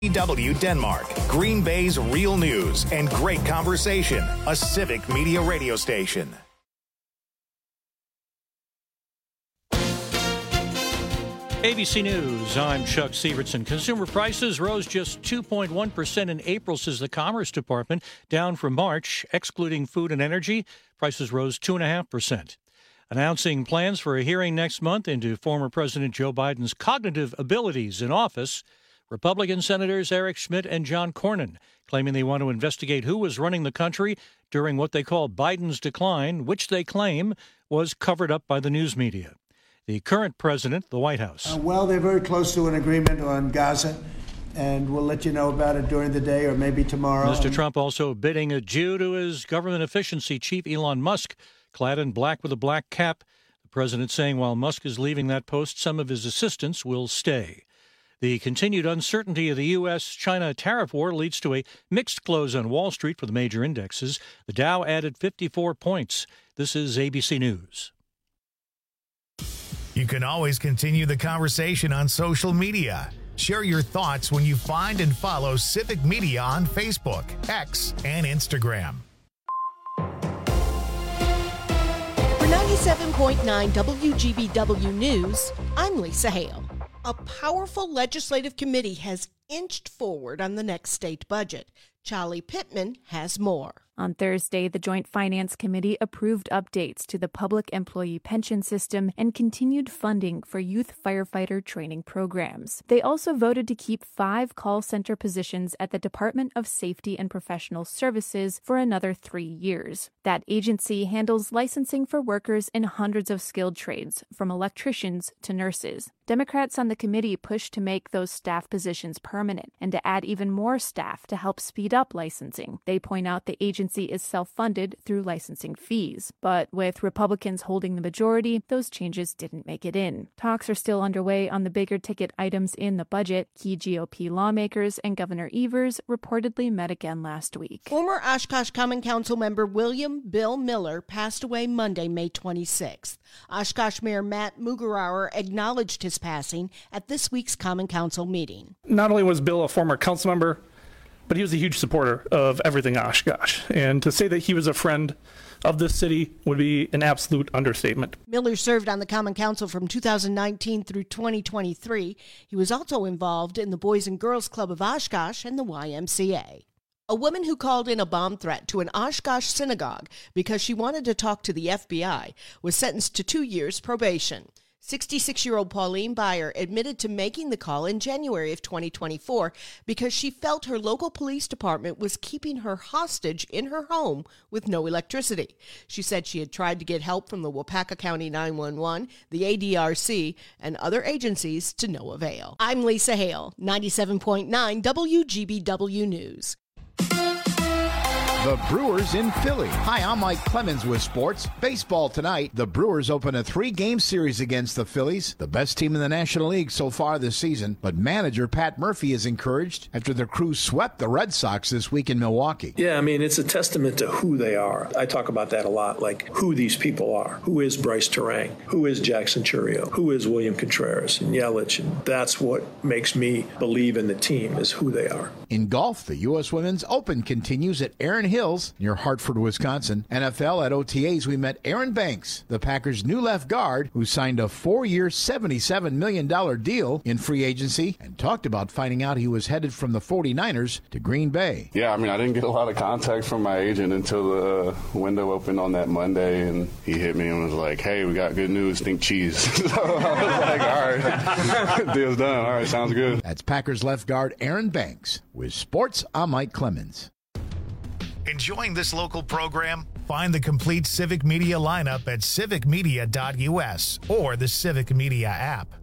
W Denmark, Green Bay's real news and great conversation, a Civic Media radio station. ABC News, I'm Chuck Severson. Consumer prices rose just 2.1% in April, says the Commerce Department, down from March. Excluding food and energy, prices rose 2.5%. Announcing plans for a hearing next month into former President Joe Biden's cognitive abilities in office, Republican Senators Eric Schmidt and John Cornyn claiming they want to investigate who was running the country during what they call Biden's decline, which they claim was covered up by the news media. The current president, the White House. Well, they're very close to an agreement on Gaza, and we'll let you know about it during the day or maybe tomorrow. Mr. Trump also bidding adieu to his government efficiency chief, Elon Musk, clad in black with a black cap. The president saying while Musk is leaving that post, some of his assistants will stay. The continued uncertainty of the U.S.-China tariff war leads to a mixed close on Wall Street for the major indexes. The Dow added 54 points. This is ABC News. You can always continue the conversation on social media. Share your thoughts when you find and follow Civic Media on Facebook, X, and Instagram. For 97.9 WGBW News, I'm Lisa Hale. A powerful legislative committee has inched forward on the next state budget. Charlie Pittman has more. On Thursday, the Joint Finance Committee approved updates to the public employee pension system and continued funding for youth firefighter training programs. They also voted to keep 5 call center positions at the Department of Safety and Professional Services for another 3 years. That agency handles licensing for workers in hundreds of skilled trades, from electricians to nurses. Democrats on the committee pushed to make those staff positions permanent and to add even more staff to help speed up licensing. They point out the agency is self-funded through licensing fees. But with Republicans holding the majority, those changes didn't make it in. Talks are still underway on the bigger ticket items in the budget. Key GOP lawmakers and Governor Evers reportedly met again last week. Former Oshkosh Common Council member William Bill Miller passed away Monday, May 26th. Oshkosh Mayor Matt Mugarauer acknowledged his passing at this week's Common Council meeting. Not only was Bill a former council member, but he was a huge supporter of everything Oshkosh. And to say that he was a friend of this city would be an absolute understatement. Miller served on the Common Council from 2019 through 2023. He was also involved in the Boys and Girls Club of Oshkosh and the YMCA. A woman who called in a bomb threat to an Oshkosh synagogue because she wanted to talk to the FBI was sentenced to 2 years probation. 66-year-old Pauline Byer admitted to making the call in January of 2024 because she felt her local police department was keeping her hostage in her home with no electricity. She said she had tried to get help from the Wapaka County 911, the ADRC, and other agencies to no avail. I'm Lisa Hale, 97.9 WGBW News. The Brewers in Philly. Hi, I'm Mike Clemens with sports. Baseball tonight. The Brewers open a 3-game series against the Phillies, the best team in the National League so far this season. But manager Pat Murphy is encouraged after the Crew swept the Red Sox this week in Milwaukee. Yeah, I mean, it's a testament to who they are. I talk about that a lot, like who these people are. Who is Bryce Terang? Who is Jackson Churio? Who is William Contreras and Yelich? And that's what makes me believe in the team, is who they are. In golf, the U.S. Women's Open continues at Erin Hills near Hartford, Wisconsin. NFL at OTAs, we met Aaron Banks, the Packers' new left guard, who signed a 4-year, $77 million deal in free agency and talked about finding out he was headed from the 49ers to Green Bay. Yeah, I mean, I didn't get a lot of contact from my agent until the window opened on that Monday, and he hit me and was like, hey, we got good news, think cheese. So I was like, all right, deal's done. All right, sounds good. That's Packers left guard Aaron Banks. With sports, I'm Mike Clemens. Enjoying this local program? Find the complete Civic Media lineup at civicmedia.us or the Civic Media app.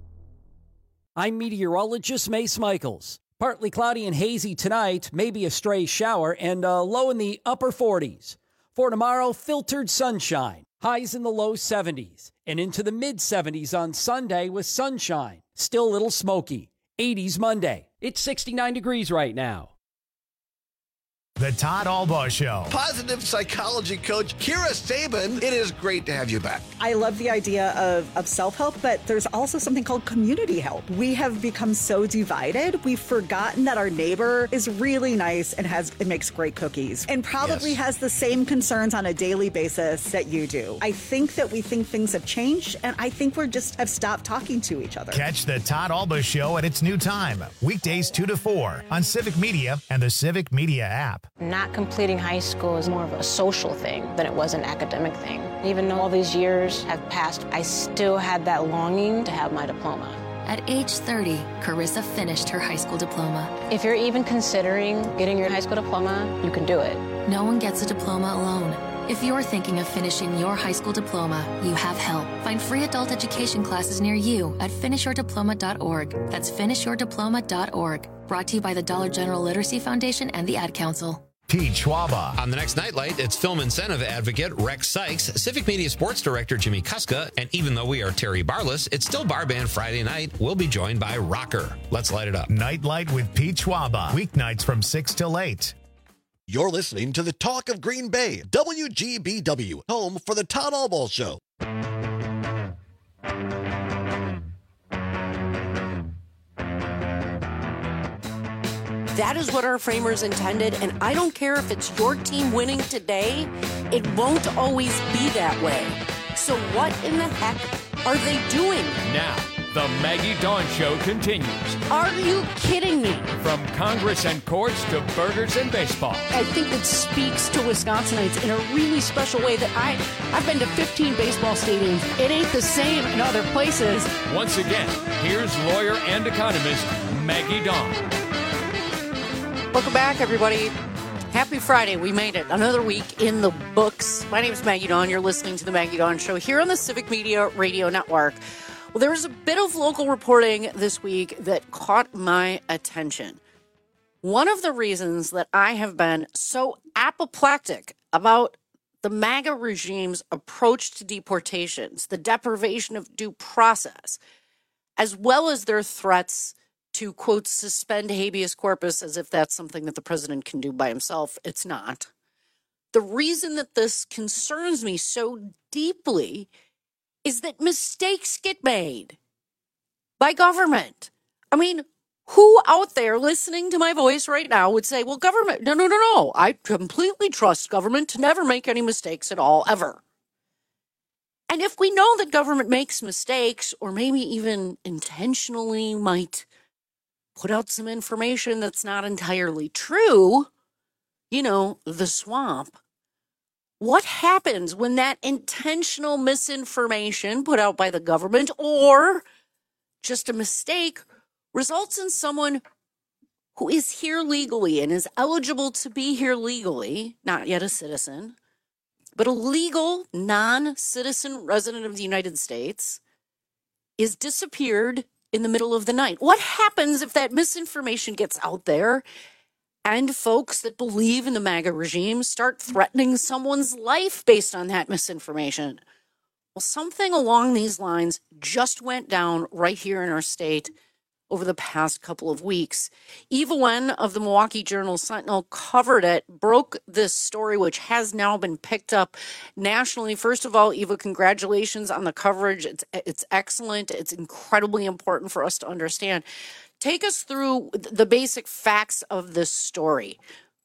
I'm meteorologist Mace Michaels. Partly cloudy and hazy tonight, maybe a stray shower, and a low in the upper 40s. For tomorrow, filtered sunshine, highs in the low 70s, and into the mid-70s on Sunday with sunshine. Still a little smoky. 80s Monday. It's 69 degrees right now. The Todd Albaugh Show. Positive psychology coach Kira Sabin, it is great to have you back. I love the idea of self-help, but there's also something called community help. We have become so divided, we've forgotten that our neighbor is really nice and makes great cookies and probably has the same concerns on a daily basis that you do. I think that we think things have changed, and I think we're just have stopped talking to each other. Catch the Todd Albaugh Show at its new time, weekdays 2 to 4 on Civic Media and the Civic Media app. Not completing high school is more of a social thing than it was an academic thing. Even though all these years have passed, I still had that longing to have my diploma. At age 30, Carissa finished her high school diploma. If you're even considering getting your high school diploma, you can do it. No one gets a diploma alone. If you're thinking of finishing your high school diploma, you have help. Find free adult education classes near you at finishyourdiploma.org. That's finishyourdiploma.org. Brought to you by the Dollar General Literacy Foundation and the Ad Council. Pete Schwaba. On the next Nightlight, it's film incentive advocate Rex Sykes, Civic Media sports director Jimmy Kuska, and even though we are Terry Barless, it's still Bar Band Friday night. We'll be joined by Rocker. Let's light it up. Nightlight with Pete Schwaba. Weeknights from 6 till 8. You're listening to the Talk of Green Bay, WGBW, home for the Todd Albaugh Show. That is what our framers intended, and I don't care if it's your team winning today, it won't always be that way. So what in the heck are they doing? Now, the Maggie Dawn Show continues. Are you kidding me? From Congress and courts to burgers and baseball. I think it speaks to Wisconsinites in a really special way that I've been to 15 baseball stadiums. It ain't the same in other places. Once again, here's lawyer and economist Maggie Dawn. Welcome back, everybody. Happy Friday. We made it. Another week in the books. My name is Maggie Dawn. You're listening to the Maggie Dawn Show here on the Civic Media Radio Network. Well, there was a bit of local reporting this week that caught my attention. One of the reasons that I have been so apoplectic about the MAGA regime's approach to deportations, the deprivation of due process, as well as their threats to, quote, suspend habeas corpus, as if that's something that the president can do by himself. It's not. The reason that this concerns me so deeply is that mistakes get made by government. I mean, who out there listening to my voice right now would say, well, government, no. I completely trust government to never make any mistakes at all, ever. And if we know that government makes mistakes, or maybe even intentionally might put out some information that's not entirely true, the swamp. What happens when that intentional misinformation put out by the government or just a mistake results in someone who is here legally and is eligible to be here legally, not yet a citizen, but a legal non-citizen resident of the United States, is disappeared in the middle of the night? What happens if that misinformation gets out there and folks that believe in the MAGA regime start threatening someone's life based on that misinformation? Well, something along these lines just went down right here in our state over the past couple of weeks. Eva Wen of the Milwaukee Journal-Sentinel covered it, broke this story, which has now been picked up nationally. First of all, Eva, congratulations on the coverage. It's excellent. It's incredibly important for us to understand. Take us through the basic facts of this story.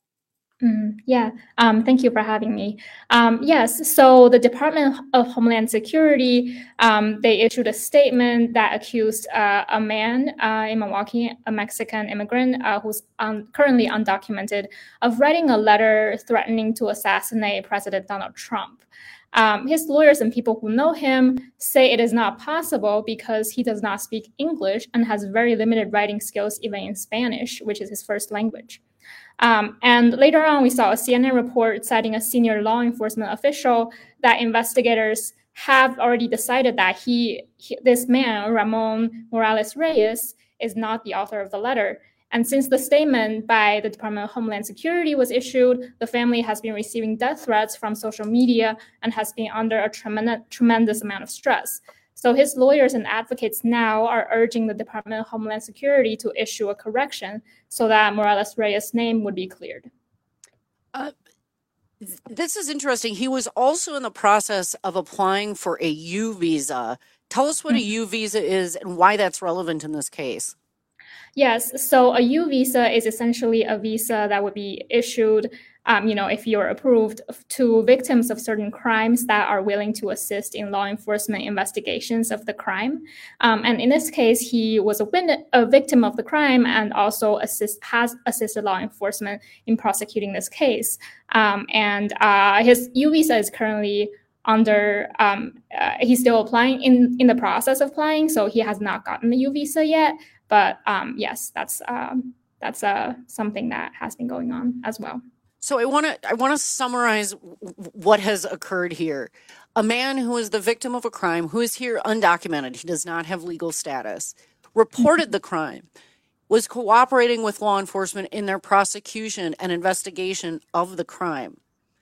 Thank you for having me. Yes, so the Department of Homeland Security, they issued a statement that accused a man in Milwaukee, a Mexican immigrant who's currently undocumented, of writing a letter threatening to assassinate President Donald Trump. His lawyers and people who know him say it is not possible because he does not speak English and has very limited writing skills, even in Spanish, which is his first language. And later on, we saw a CNN report citing a senior law enforcement official that investigators have already decided that this man, Ramon Morales Reyes, is not the author of the letter. And since the statement by the Department of Homeland Security was issued, the family has been receiving death threats from social media and has been under a tremendous amount of stress. So his lawyers and advocates now are urging the Department of Homeland Security to issue a correction so that Morales Reyes' name would be cleared. This is interesting. He was also in the process of applying for a U visa. Tell us what a U visa is and why that's relevant in this case. Yes, so a U visa is essentially a visa that would be issued, if you're approved, to victims of certain crimes that are willing to assist in law enforcement investigations of the crime. And in this case, he was a victim of the crime and also has assisted law enforcement in prosecuting this case. And his U visa is currently under, he's still applying, in the process of applying, so he has not gotten the U visa yet. But yes, that's something that has been going on as well. So I want to summarize what has occurred here. A man who is the victim of a crime, who is here undocumented, he does not have legal status, reported the crime, was cooperating with law enforcement in their prosecution and investigation of the crime.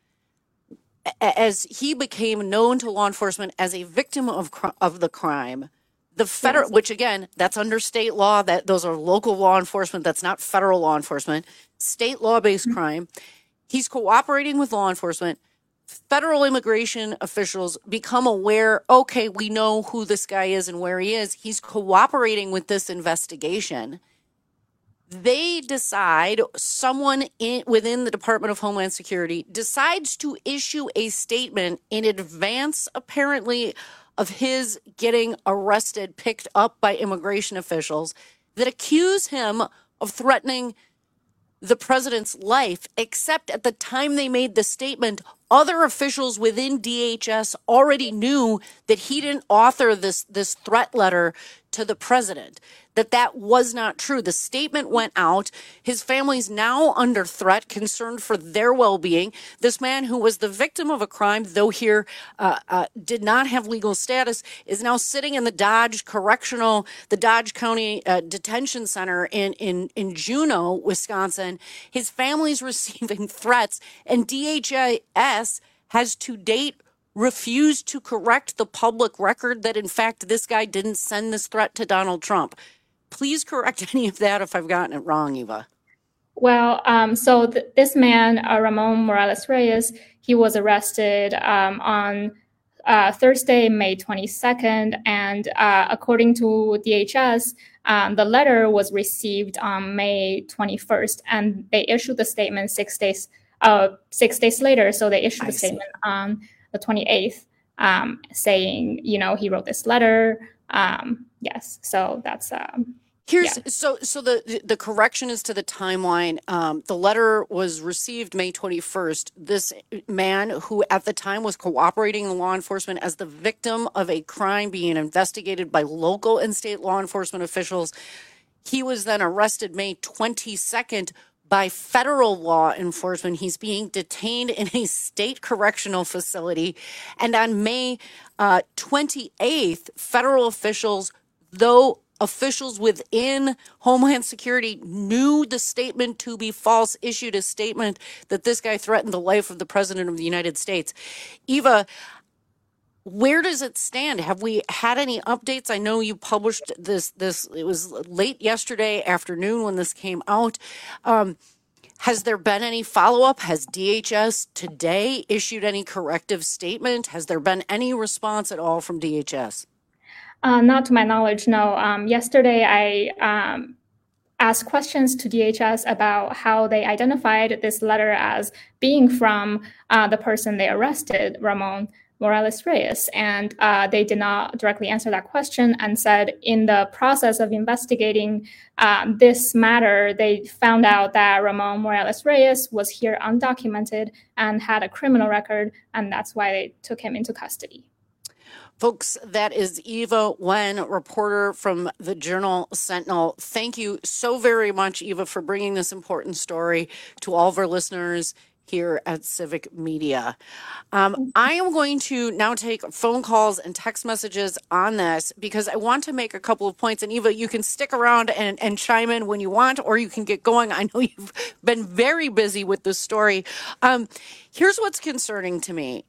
As he became known to law enforcement as a victim of the crime, the federal, yes. Which again, that's under state law, that those are local law enforcement, that's not federal law enforcement, state law-based crime. He's cooperating with law enforcement. Federal immigration officials become aware, okay, we know who this guy is and where he is. He's cooperating with this investigation. They decide, someone within the Department of Homeland Security decides to issue a statement in advance, apparently, of his getting arrested, picked up by immigration officials that accuse him of threatening the president's life, except at the time they made the statement, other officials within DHS already knew that he didn't author this threat letter to the president, that was not true. The statement went out. His family's now under threat, concerned for their well-being. This man who was the victim of a crime, though here did not have legal status, is now sitting in the Dodge County Detention Center in Juneau, Wisconsin. His family's receiving threats, and DHS has to date refused to correct the public record that, in fact, this guy didn't send this threat to Donald Trump. Please correct any of that if I've gotten it wrong, Eva. Well, this man, Ramon Morales Reyes, he was arrested on Thursday, May 22nd. And according to DHS, the letter was received on May 21st. And they issued the statement 6 days later. So they issued the statement on the 28th saying, he wrote this letter. Yes, so that's so the correction is to the timeline. The letter was received May 21st. This man, who at the time was cooperating in law enforcement as the victim of a crime being investigated by local and state law enforcement officials, he was then arrested May 22nd by federal law enforcement. He's being detained in a state correctional facility. And on May 28th, federal officials, though officials within Homeland Security knew the statement to be false, issued a statement that this guy threatened the life of the president of the United States. Eva, where does it stand? Have we had any updates? I know you published this, it was late yesterday afternoon when this came out. Has there been any follow-up? Has DHS today issued any corrective statement? Has there been any response at all from DHS? Not to my knowledge, no. Yesterday, I asked questions to DHS about how they identified this letter as being from the person they arrested, Ramon Morales Reyes, and they did not directly answer that question and said in the process of investigating this matter, they found out that Ramon Morales Reyes was here undocumented and had a criminal record, and that's why they took him into custody. Folks, that is Eva Nguyen, reporter from the Journal Sentinel. Thank you so very much, Eva, for bringing this important story to all of our listeners here at Civic Media. I am going to now take phone calls and text messages on this because I want to make a couple of points. And Eva, you can stick around and chime in when you want, or you can get going. I know you've been very busy with this story. Here's what's concerning to me.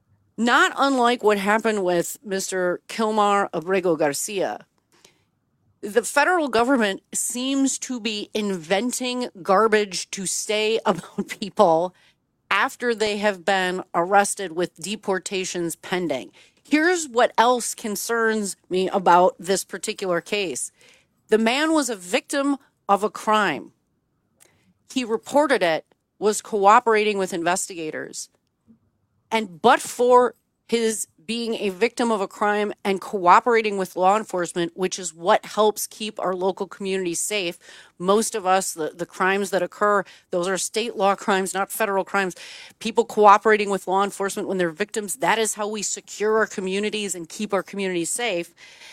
Not unlike what happened with Mr. Kilmar Abrego Garcia, the federal government seems to be inventing garbage to say about people after they have been arrested with deportations pending. Here's what else concerns me about this particular case. The man was a victim of a crime. He reported it, was cooperating with investigators. And but for his being a victim of a crime and cooperating with law enforcement, which is what helps keep our local communities safe. Most of us, the crimes that occur, those are state law crimes, not federal crimes. People cooperating with law enforcement when they're victims, that is how we secure our communities and keep our communities safe.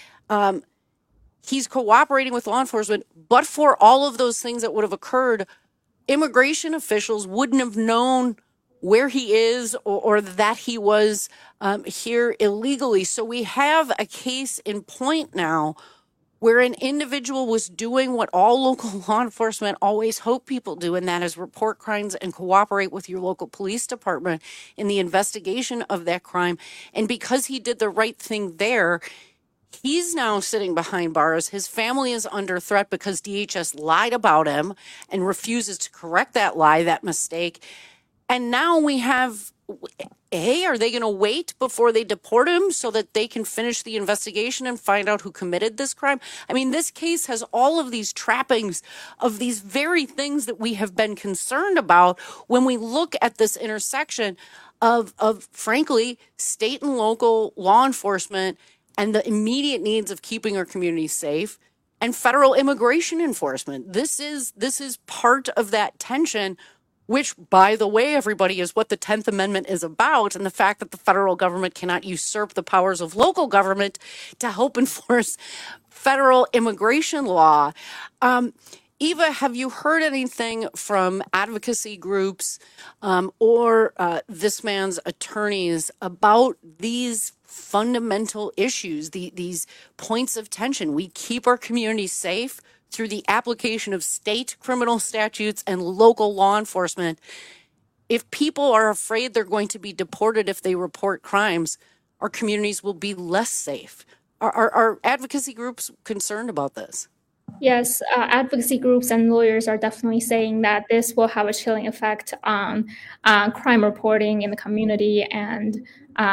He's cooperating with law enforcement, but for all of those things that would have occurred, immigration officials wouldn't have known where he is or that he was here illegally. So we have a case in point now where an individual was doing what all local law enforcement always hope people do, and that is report crimes and cooperate with your local police department in the investigation of that crime. And because he did the right thing there, he's now sitting behind bars. His family is under threat because DHS lied about him and refuses to correct that lie, that mistake. And now we have, hey, are they going to wait before they deport him so that they can finish the investigation and find out who committed this crime? I mean, this case has all of these trappings of these very things that we have been concerned about when we look at this intersection of frankly, state and local law enforcement and the immediate needs of keeping our communities safe and federal immigration enforcement. This is part of that tension, which, by the way, everybody, is what the 10th Amendment is about, and the fact that the federal government cannot usurp the powers of local government to help enforce federal immigration law. Eva, have you heard anything from advocacy groups or this man's attorneys about these fundamental issues, these points of tension? We keep our communities safe through the application of state criminal statutes and local law enforcement. If people are afraid they're going to be deported if they report crimes, our communities will be less safe. Are advocacy groups concerned about this? Yes, advocacy groups and lawyers are definitely saying that this will have a chilling effect on crime reporting in the community, and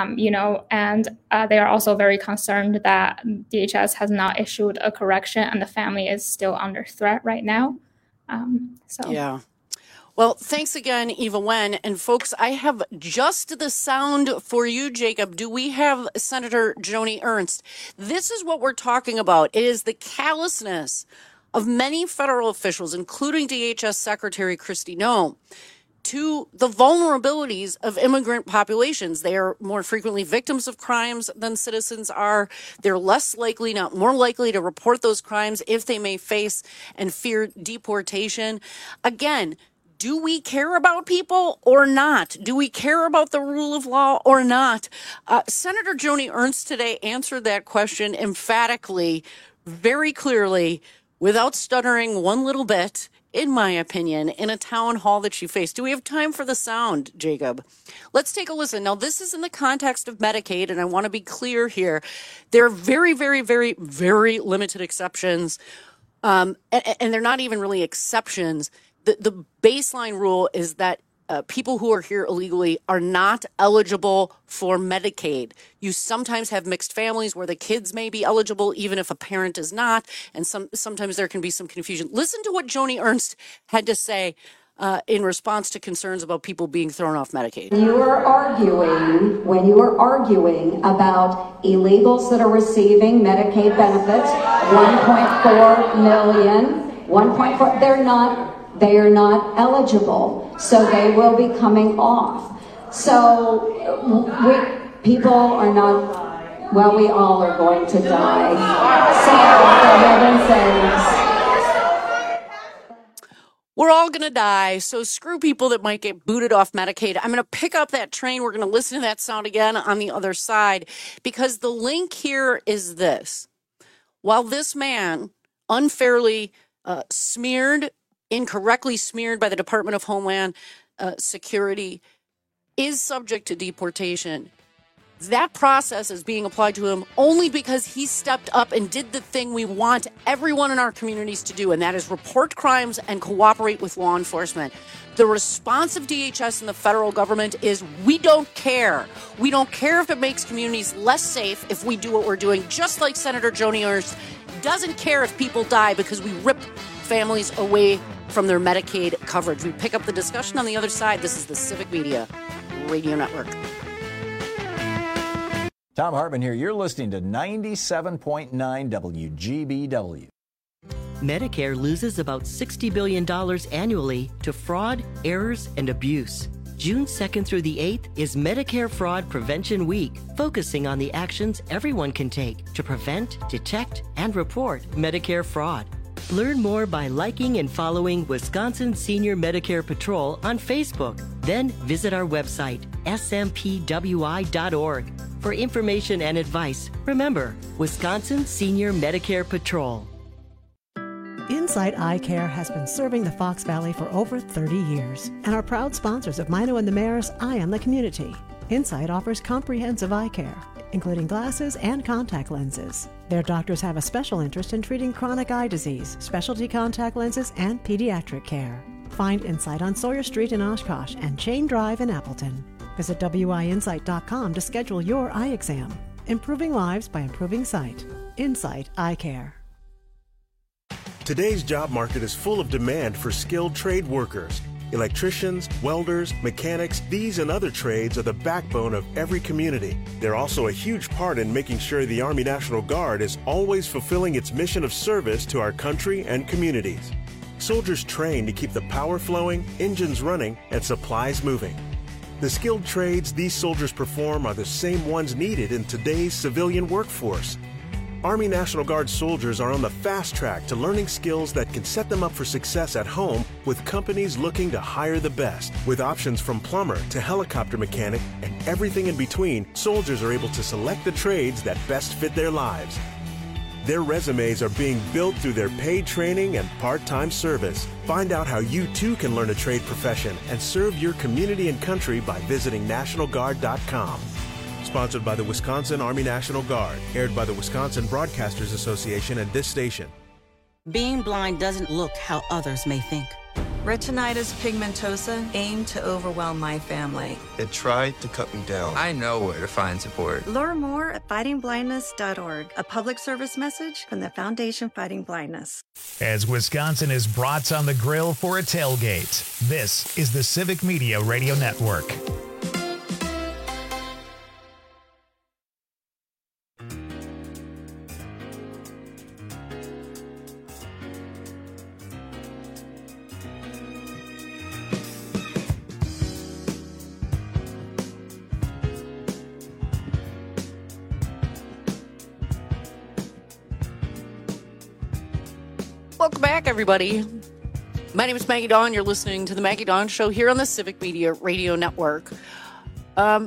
they are also very concerned that DHS has not issued a correction and the family is still under threat right now. Yeah. Well, thanks again, Eva Wen. And folks, I have just the sound for you, Jacob. Do we have Senator Joni Ernst? This is what we're talking about. It is the callousness of many federal officials, including DHS Secretary Kristi Noem, to the vulnerabilities of immigrant populations. They are more frequently victims of crimes than citizens are. They're less likely, not more likely, to report those crimes if they may face and fear deportation. Again, do we care about people or not? Do we care about the rule of law or not? Senator Joni Ernst today answered that question emphatically, very clearly, without stuttering one little bit, in my opinion, in a town hall that she faced. Do we have time for the sound, Jacob? Let's take a listen. Now, this is in the context of Medicaid, and I want to be clear here. There are very, very, very, very limited exceptions, and they're not even really exceptions. The baseline rule is that people who are here illegally are not eligible for Medicaid. You sometimes have mixed families where the kids may be eligible, even if a parent is not, and sometimes there can be some confusion. Listen to what Joni Ernst had to say in response to concerns about people being thrown off Medicaid. When you are arguing about illegals that are receiving Medicaid benefits, 1.4 million, 1.4, they are not eligible, so they will be coming off. So people are not, well, we all are going to die. We're all going to die, so screw people that might get booted off Medicaid. I'm going to pick up that train. We're going to listen to that sound again on the other side, because the link here is this. While this man unfairly incorrectly smeared by the Department of Homeland Security, is subject to deportation, That process is being applied to him only because he stepped up and did the thing we want everyone in our communities to do, and that is report crimes and cooperate with law enforcement. The response of DHS and the federal government is we don't care. We don't care if it makes communities less safe if we do what we're doing, just like Senator Joni Ernst doesn't care if people die because we rip families away from their Medicaid coverage. We pick up the discussion on the other side. This is the Civic Media Radio Network. Tom Hartman here. You're listening to 97.9 WGBW. Medicare loses about $60 billion annually to fraud, errors, and abuse. June 2nd through the 8th is Medicare Fraud Prevention Week, focusing on the actions everyone can take to prevent, detect, and report Medicare fraud. Learn more by liking and following Wisconsin Senior Medicare Patrol on Facebook. Then visit our website, smpwi.org. For information and advice, remember, Wisconsin Senior Medicare Patrol. Insight Eye Care has been serving the Fox Valley for over 30 years and are proud sponsors of Mino and the Mayor's Eye on the Community. Insight offers comprehensive eye care, including glasses and contact lenses. Their doctors have a special interest in treating chronic eye disease, specialty contact lenses, and pediatric care. Find Insight on Sawyer Street in Oshkosh and Chain Drive in Appleton. Visit wiinsight.com to schedule your eye exam. Improving lives by improving sight. Insight Eye Care. Today's job market is full of demand for skilled trade workers. Electricians, welders, mechanics, these and other trades are the backbone of every community. They're also a huge part in making sure the Army National Guard is always fulfilling its mission of service to our country and communities. Soldiers train to keep the power flowing, engines running, and supplies moving. The skilled trades these soldiers perform are the same ones needed in today's civilian workforce. Army National Guard soldiers are on the fast track to learning skills that can set them up for success at home with companies looking to hire the best. With options from plumber to helicopter mechanic and everything in between, soldiers are able to select the trades that best fit their lives. Their resumes are being built through their paid training and part-time service. Find out how you too can learn a trade profession and serve your community and country by visiting NationalGuard.com. Sponsored by the Wisconsin Army National Guard. Aired by the Wisconsin Broadcasters Association and this station. Being blind doesn't look how others may think. Retinitis pigmentosa aimed to overwhelm my family. It tried to cut me down. I know where to find support. Learn more at fightingblindness.org, a public service message from the Foundation Fighting Blindness. As Wisconsin is brats on the grill for a tailgate, this is the Civic Media Radio Network. Welcome back, everybody. My name is Maggie Dawn. You're listening to the Maggie Dawn Show here on the Civic Media Radio Network. The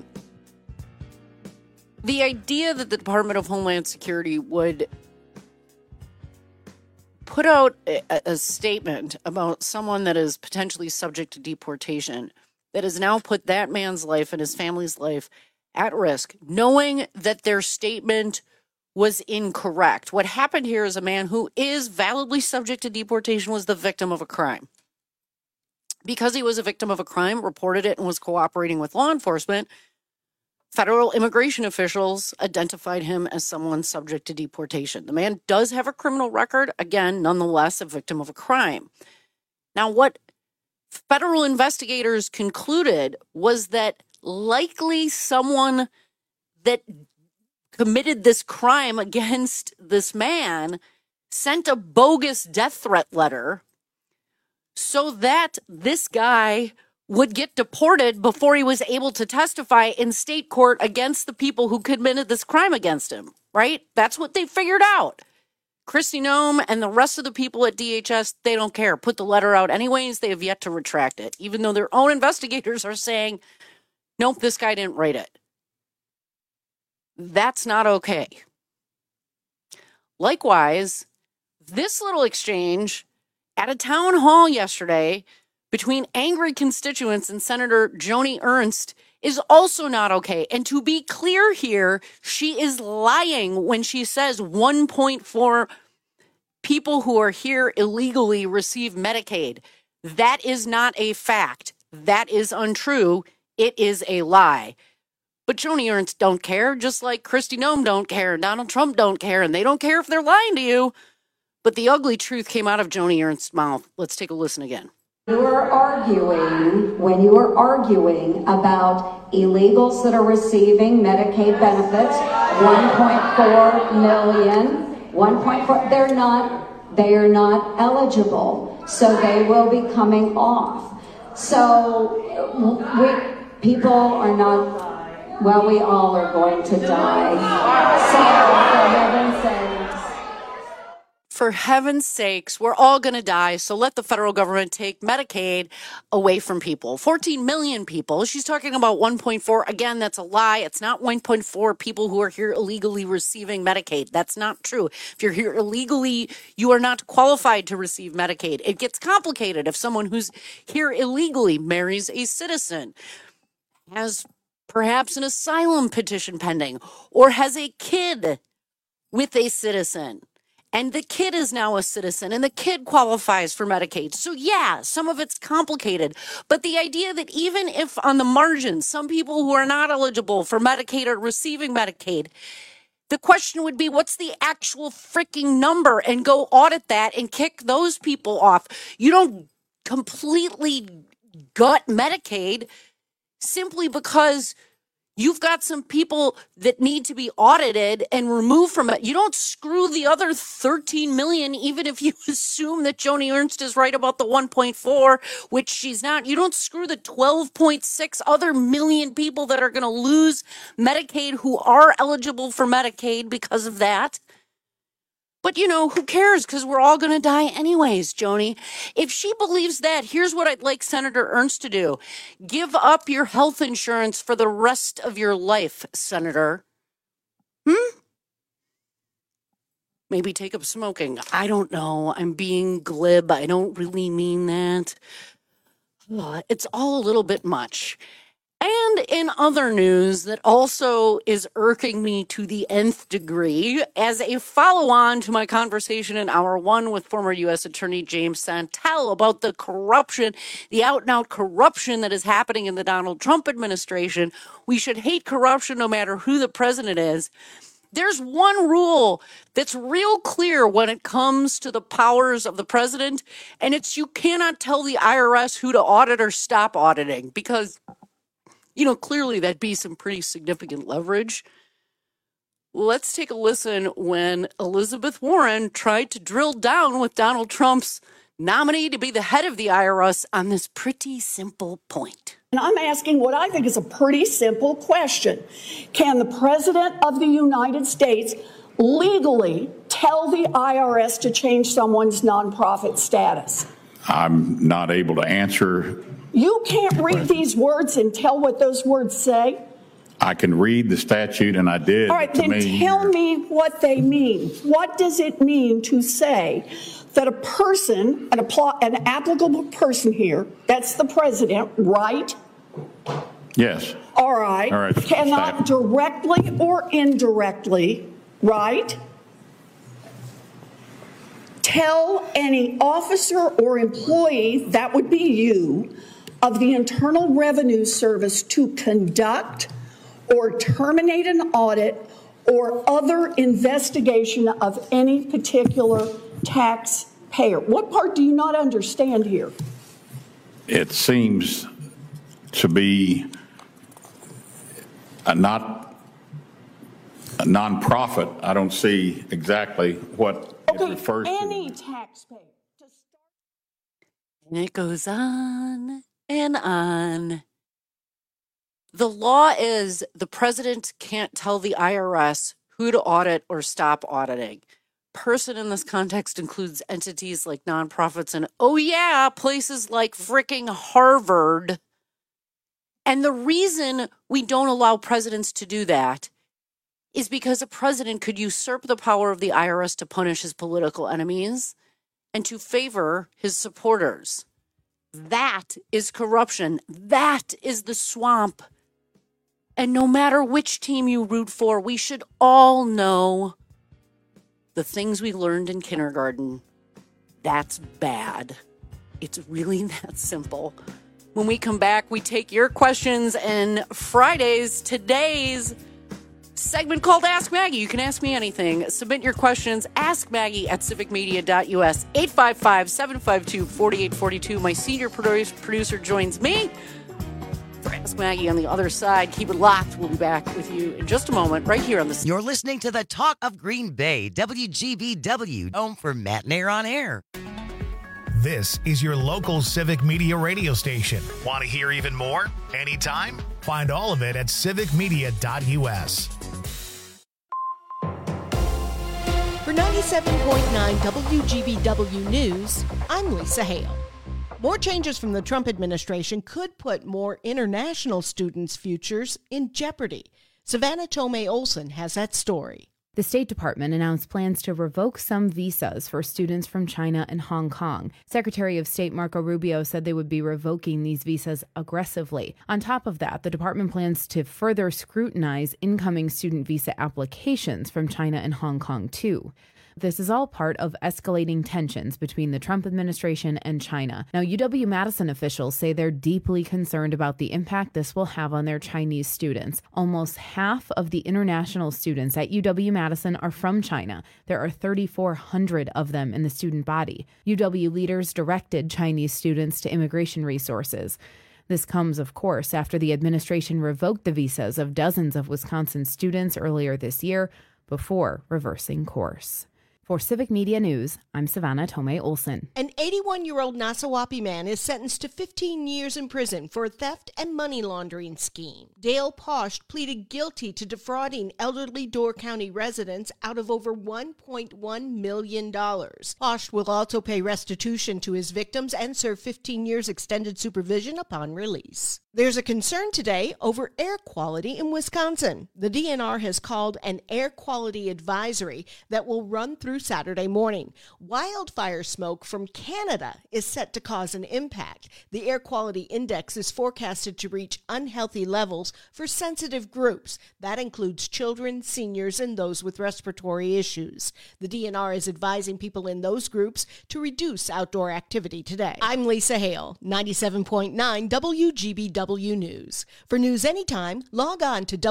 idea that the Department of Homeland Security would put out a statement about someone that is potentially subject to deportation that has now put that man's life and his family's life at risk, knowing that their statement was incorrect. What happened here is a man who is validly subject to deportation was the victim of a crime. Because he was a victim of a crime, reported it, and was cooperating with law enforcement, federal immigration officials identified him as someone subject to deportation. The man does have a criminal record, again, nonetheless, a victim of a crime. Now, what federal investigators concluded was that likely someone that committed this crime against this man sent a bogus death threat letter so that this guy would get deported before he was able to testify in state court against the people who committed this crime against him, right? That's what they figured out. Kristi Noem and the rest of the people at DHS, they don't care. Put the letter out anyways. They have yet to retract it, even though their own investigators are saying, nope, this guy didn't write it. That's not okay. Likewise, this little exchange at a town hall yesterday between angry constituents and Senator Joni Ernst is also not okay. And to be clear here, she is lying when she says 1.4 people who are here illegally receive Medicaid. That is not a fact. That is untrue. It is a lie. But Joni Ernst don't care, just like Kristi Noem don't care, and Donald Trump don't care, and they don't care if they're lying to you. But the ugly truth came out of Joni Ernst's mouth. Let's take a listen again. When you are arguing about illegals that are receiving Medicaid benefits, 1.4 million, 1.4, they are not eligible, so they will be coming off. So people are not, well, we all are going to die. For heaven's sakes, we're all going to die, so let the federal government take Medicaid away from people. 14 million people. She's talking about 1.4. Again, that's a lie. It's not 1.4 people who are here illegally receiving Medicaid. That's not true. If you're here illegally, you are not qualified to receive Medicaid. It gets complicated if someone who's here illegally marries a citizen, has perhaps an asylum petition pending, or has a kid with a citizen. And the kid is now a citizen, and the kid qualifies for Medicaid. So yeah, some of it's complicated. But the idea that even if on the margins, some people who are not eligible for Medicaid are receiving Medicaid, the question would be, what's the actual freaking number? And go audit that and kick those people off. You don't completely gut Medicaid simply because you've got some people that need to be audited and removed from it. You don't screw the other 13 million, even if you assume that Joni Ernst is right about the 1.4, which she's not. You don't screw the 12.6 other million people that are going to lose Medicaid who are eligible for Medicaid because of that. But, you know, who cares? Because we're all going to die anyways, Joni. If she believes that, here's what I'd like Senator Ernst to do. Give up your health insurance for the rest of your life, Senator. Maybe take up smoking. I don't know. I'm being glib. I don't really mean that. It's all a little bit much. And in other news that also is irking me to the nth degree, as a follow-on to my conversation in hour one with former U.S. Attorney James Santel about the corruption, the out-and-out corruption that is happening in the Donald Trump administration. We should hate corruption no matter who the president is. There's one rule that's real clear when it comes to the powers of the president, and it's you cannot tell the IRS who to audit or stop auditing, because you know, clearly that'd be some pretty significant leverage. Let's take a listen when Elizabeth Warren tried to drill down with Donald Trump's nominee to be the head of the IRS on this pretty simple point. And I'm asking what I think is a pretty simple question. Can the President of the United States legally tell the IRS to change someone's nonprofit status? I'm not able to answer. You can't read these words and tell what those words say? I can read the statute, and I did. All right, then tell me what they mean. What does it mean to say that a person, an applicable person here, that's the president, right? Yes. All right. Cannot directly or indirectly, right, tell any officer or employee, that would be you, of the Internal Revenue Service to conduct or terminate an audit or other investigation of any particular taxpayer. What part do you not understand here? It seems to be a nonprofit. I don't see exactly what it refers to. Any taxpayer. And it goes on and on. The law is the president can't tell the IRS who to audit or stop auditing. Person in this context includes entities like nonprofits and, oh yeah, places like fricking Harvard. And the reason we don't allow presidents to do that is because a president could usurp the power of the IRS to punish his political enemies and to favor his supporters. That is corruption. That is the swamp And no matter which team you root for, we should all know the things we learned in kindergarten. That's bad. It's really that simple. When we come back, we take your questions, and today's segment called Ask Maggie. You can ask me anything. Submit your questions. Ask Maggie at civicmedia.us. 855-752-4842. My senior producer joins me for Ask Maggie on the other side. Keep it locked. We'll be back with you in just a moment right here on the... You're listening to the Talk of Green Bay, WGBW, home for Matt Nair on Air. This is your local Civic Media radio station. Want to hear even more? Anytime? Find all of it at civicmedia.us. For 97.9 WGBW News, I'm Lisa Hale. More changes from the Trump administration could put more international students' futures in jeopardy. Savannah Tomei Olson has that story. The State Department announced plans to revoke some visas for students from China and Hong Kong. Secretary of State Marco Rubio said they would be revoking these visas aggressively. On top of that, the department plans to further scrutinize incoming student visa applications from China and Hong Kong, too. This is all part of escalating tensions between the Trump administration and China. Now, UW-Madison officials say they're deeply concerned about the impact this will have on their Chinese students. Almost half of the international students at UW-Madison are from China. There are 3,400 of them in the student body. UW leaders directed Chinese students to immigration resources. This comes, of course, after the administration revoked the visas of dozens of Wisconsin students earlier this year before reversing course. For Civic Media News, I'm Savannah Tomei Olson. An 81-year-old Nassau man is sentenced to 15 years in prison for a theft and money laundering scheme. Dale Posh pleaded guilty to defrauding elderly Door County residents out of over $1.1 million. Posh will also pay restitution to his victims and serve 15 years extended supervision upon release. There's a concern today over air quality in Wisconsin. The DNR has called an air quality advisory that will run through Saturday morning. Wildfire smoke from Canada is set to cause an impact. The air quality index is forecasted to reach unhealthy levels for sensitive groups. That includes children, seniors, and those with respiratory issues. The DNR is advising people in those groups to reduce outdoor activity today. I'm Lisa Hale, 97.9 WGBW News. For news anytime, log on to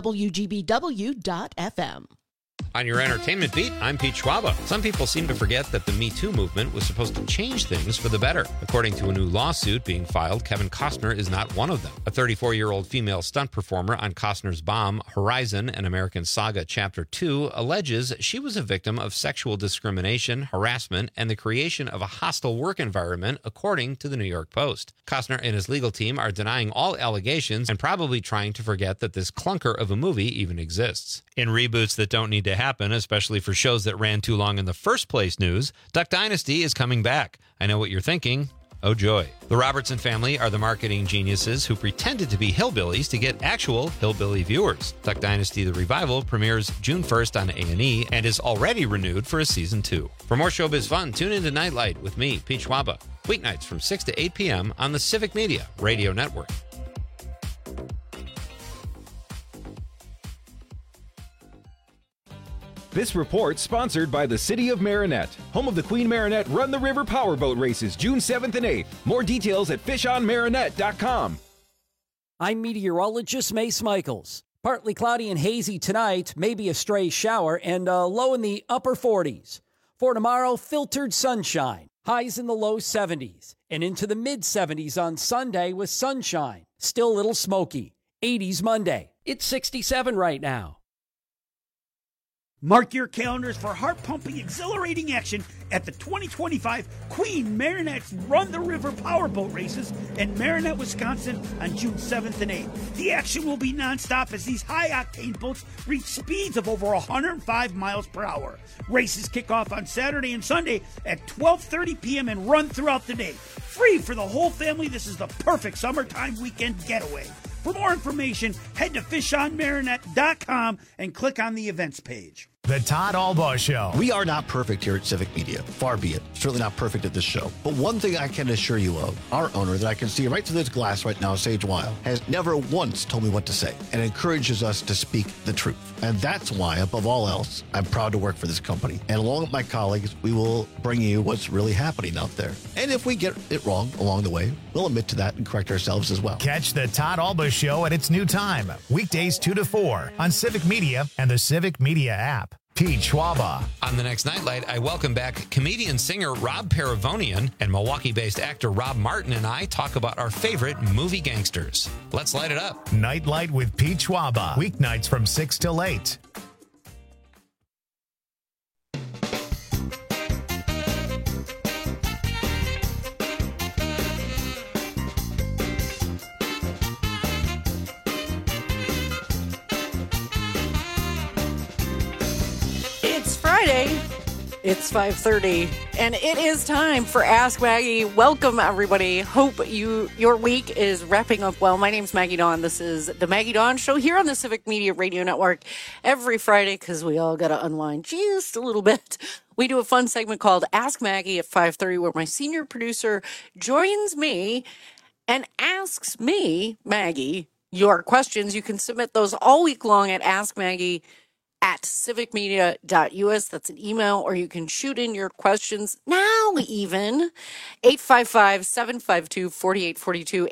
WGBW.FM. On your entertainment beat, I'm Pete Schwaba. Some people seem to forget that the Me Too movement was supposed to change things for the better. According to a new lawsuit being filed, Kevin Costner is not one of them. A 34-year-old female stunt performer on Costner's bomb, Horizon, an American Saga Chapter 2, alleges she was a victim of sexual discrimination, harassment, and the creation of a hostile work environment, according to the New York Post. Costner and his legal team are denying all allegations and probably trying to forget that this clunker of a movie even exists. In reboots that don't need to happen, especially for shows that ran too long in the first place news, Duck Dynasty is coming back. I know what you're thinking. Oh, joy. The Robertson family are the marketing geniuses who pretended to be hillbillies to get actual hillbilly viewers. Duck Dynasty: The Revival premieres June 1st on A&E and is already renewed for a season 2. For more showbiz fun, tune into Nightlight with me, Pete Schwaba, weeknights from 6 to 8 p.m. on the Civic Media Radio Network. This report sponsored by the City of Marinette, home of the Queen Marinette Run the River Powerboat Races, June 7th and 8th. More details at fishonmarinette.com. I'm meteorologist Mace Michaels. Partly cloudy and hazy tonight, maybe a stray shower, and a low in the upper 40s. For tomorrow, filtered sunshine, highs in the low 70s, and into the mid-70s on Sunday with sunshine. Still a little smoky. 80s Monday. It's 67 right now. Mark your calendars for heart-pumping, exhilarating action at the 2025 Queen Marinette's Run the River Powerboat Races in Marinette, Wisconsin on June 7th and 8th. The action will be nonstop as these high-octane boats reach speeds of over 105 miles per hour. Races kick off on Saturday and Sunday at 12:30 p.m. and run throughout the day. Free for the whole family, this is the perfect summertime weekend getaway. For more information, head to fishonmarinette.com and click on the events page. The Todd Albaugh Show. We are not perfect here at Civic Media. Far be it. Certainly not perfect at this show. But one thing I can assure you of, our owner that I can see right through this glass right now, Sage Weil, has never once told me what to say and encourages us to speak the truth. And that's why, above all else, I'm proud to work for this company. And along with my colleagues, we will bring you what's really happening out there. And if we get it wrong along the way, we'll admit to that and correct ourselves as well. Catch the Todd Albaugh Show at its new time, weekdays 2 to 4 on Civic Media and the Civic Media app. Pete Schwaba. On the next Nightlight, I welcome back comedian-singer Rob Paravonian, and Milwaukee-based actor Rob Martin and I talk about our favorite movie gangsters. Let's light it up. Nightlight with Pete Schwaba. Weeknights from 6 till 8. Friday. It's 5:30, and it is time for Ask Maggie. Welcome, everybody. Hope your week is wrapping up well. My name's Maggie Dawn. This is the Maggie Dawn Show here on the Civic Media Radio Network every Friday because we all got to unwind just a little bit. We do a fun segment called Ask Maggie at 5:30 where my senior producer joins me and asks me, Maggie, your questions. You can submit those all week long at askmaggie@civicmedia.us. That's an email, or you can shoot in your questions now even. 855-752-4842,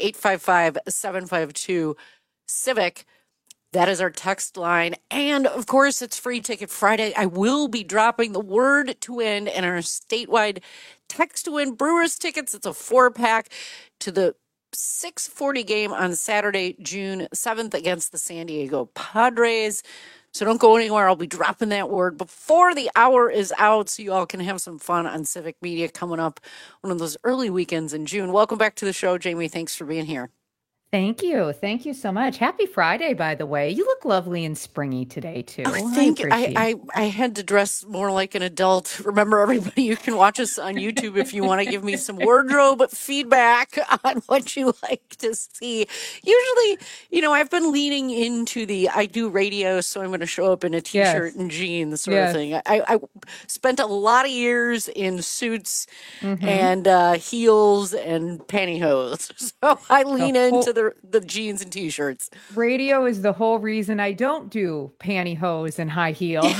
855-752-CIVIC. That is our text line. And, of course, it's Free Ticket Friday. I will be dropping the word to win in our statewide text to win Brewers tickets. It's a 4-pack to the 6:40 game on Saturday, June 7th against the San Diego Padres. So don't go anywhere. I'll be dropping that word before the hour is out so you all can have some fun on Civic Media coming up one of those early weekends in June. Welcome back to the show, Jamie. Thanks for being here. Thank you. Thank you so much. Happy Friday, by the way. You look lovely and springy today, too. I had to dress more like an adult. Remember, everybody, you can watch us on YouTube if you want to give me some wardrobe feedback on what you like to see. Usually, I've been leaning into I do radio, so I'm going to show up in a T-shirt and jeans sort of thing. I spent a lot of years in suits and heels and pantyhose. So I lean into the jeans and T-shirts. Radio is the whole reason I don't do pantyhose and high heels.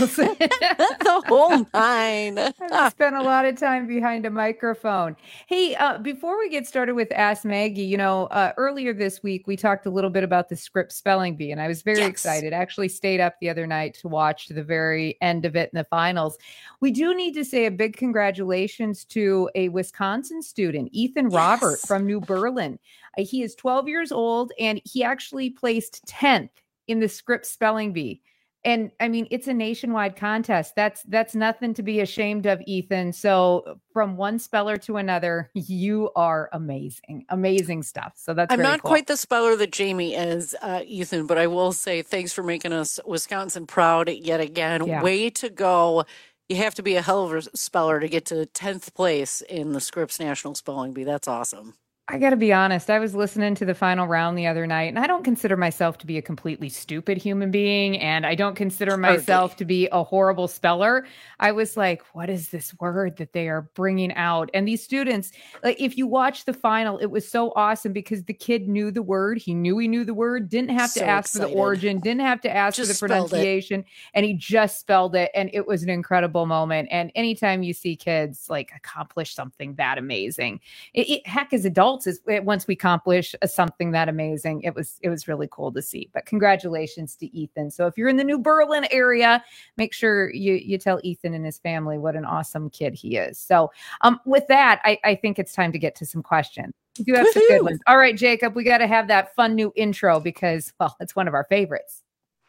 The whole nine. I spent a lot of time behind a microphone. Hey, before we get started with Ask Maggie, earlier this week we talked a little bit about the Scripps Spelling Bee, and I was very excited. I actually stayed up the other night to watch the very end of it in the finals. We do need to say a big congratulations to a Wisconsin student, Ethan Robert from New Berlin. He is 12 years old, and he actually placed 10th in the Scripps Spelling Bee. And I mean, it's a nationwide contest. That's nothing to be ashamed of, Ethan. So from one speller to another, you are amazing. Amazing stuff. So that's I'm not cool. quite the speller that Jamie is, Ethan, but I will say thanks for making us Wisconsin proud yet again. Yeah. Way to go. You have to be a hell of a speller to get to 10th place in the Scripps National Spelling Bee. That's awesome. I got to be honest. I was listening to the final round the other night, and I don't consider myself to be a completely stupid human being, and I don't consider myself to be a horrible speller. I was like, what is this word that they are bringing out? And these students, like, if you watch the final, it was so awesome because the kid knew the word. He knew the word, didn't have to ask for the origin, didn't have to ask for the pronunciation, and he just spelled it, and it was an incredible moment. And anytime you see kids like accomplish something that amazing, heck, as adults, once we accomplish something that amazing, it was really cool to see. But congratulations to Ethan. So if you're in the New Berlin area, make sure you tell Ethan and his family what an awesome kid he is. So with that, I think it's time to get to some questions. We do have some good ones. All right, Jacob, we got to have that fun new intro because, well, it's one of our favorites.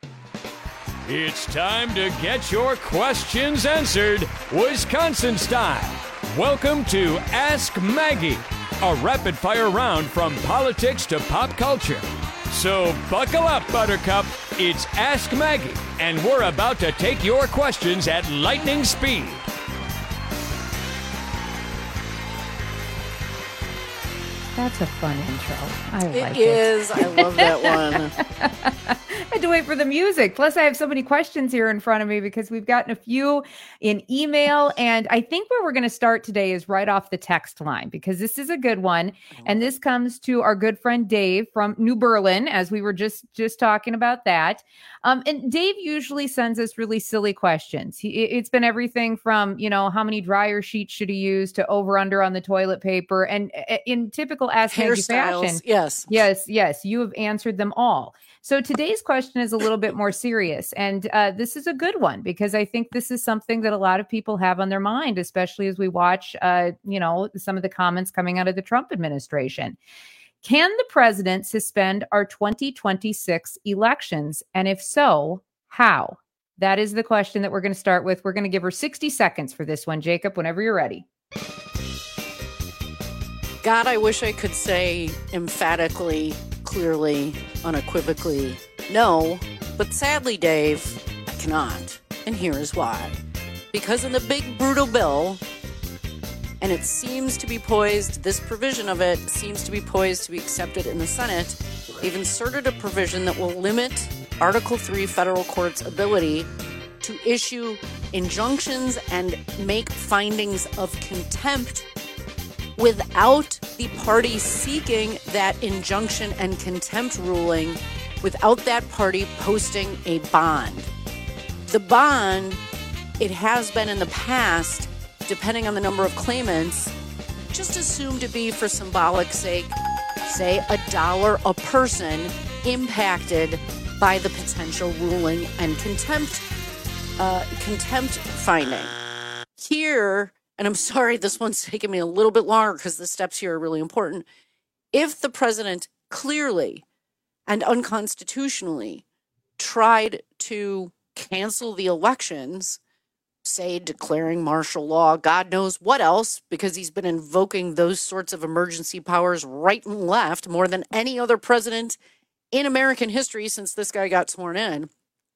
It's time to get your questions answered Wisconsin style. Welcome to Ask Maggie, a rapid-fire round from politics to pop culture. So buckle up, Buttercup. It's Ask Maggie, and we're about to take your questions at lightning speed. That's a fun intro. I like it. It is. I love that one. I had to wait for the music. Plus, I have so many questions here in front of me because we've gotten a few in email. And I think where we're going to start today is right off the text line, because this is a good one. And this comes to our good friend Dave from New Berlin, as we were just talking about that. And Dave usually sends us really silly questions. It's been everything from, how many dryer sheets should he use to over under on the toilet paper. And in typical Ask Maggie fashion, yes, you have answered them all. So today's question is a little bit more serious. And this is a good one, because I think this is something that a lot of people have on their mind, especially as we watch, some of the comments coming out of the Trump administration. Can the president suspend our 2026 elections? And if so, how? That is the question that we're going to start with. We're going to give her 60 seconds for this one. Jacob, whenever you're ready. God, I wish I could say emphatically, clearly, unequivocally, no. But sadly, Dave, I cannot. And here is why. Because in the big, brutal bill, and it seems to be poised, this provision of it seems to be poised to be accepted in the Senate, they've inserted a provision that will limit Article 3 federal court's ability to issue injunctions and make findings of contempt without the party seeking that injunction and contempt ruling, without that party posting a bond. The bond, it has been in the past, depending on the number of claimants, just assumed to be for symbolic sake, say $1 a person impacted by the potential ruling and contempt finding. Here, and I'm sorry, this one's taking me a little bit longer because the steps here are really important. If the president clearly and unconstitutionally tried to cancel the elections, say declaring martial law, God knows what else, because he's been invoking those sorts of emergency powers right and left more than any other president in American history since this guy got sworn in.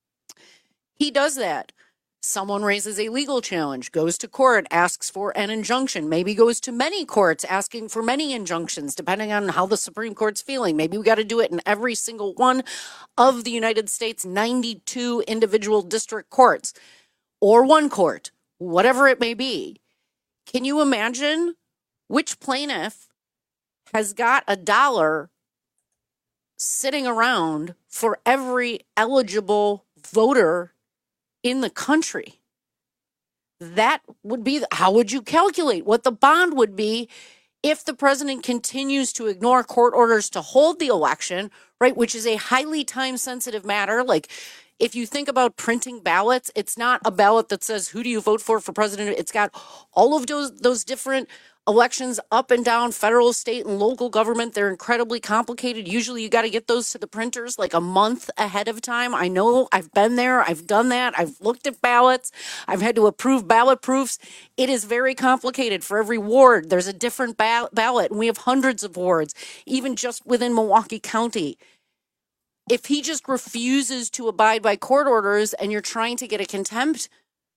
He does that. Someone raises a legal challenge, goes to court, asks for an injunction, maybe goes to many courts asking for many injunctions, depending on how the Supreme Court's feeling. Maybe we got to do it in every single one of the United States' 92 individual district courts, or one court, whatever it may be. Can you imagine which plaintiff has got $1 sitting around for every eligible voter in the country? That would be, how would you calculate what the bond would be if the president continues to ignore court orders to hold the election, right, which is a highly time-sensitive matter? Like, if you think about printing ballots, it's not a ballot that says, who do you vote for president? It's got all of those different elections up and down, federal, state, and local government. They're incredibly complicated. Usually you got to get those to the printers like a month ahead of time. I know, I've been there. I've done that. I've looked at ballots. I've had to approve ballot proofs. It is very complicated. For every ward, there's a different ballot, and we have hundreds of wards, even just within Milwaukee County. If he just refuses to abide by court orders and you're trying to get a contempt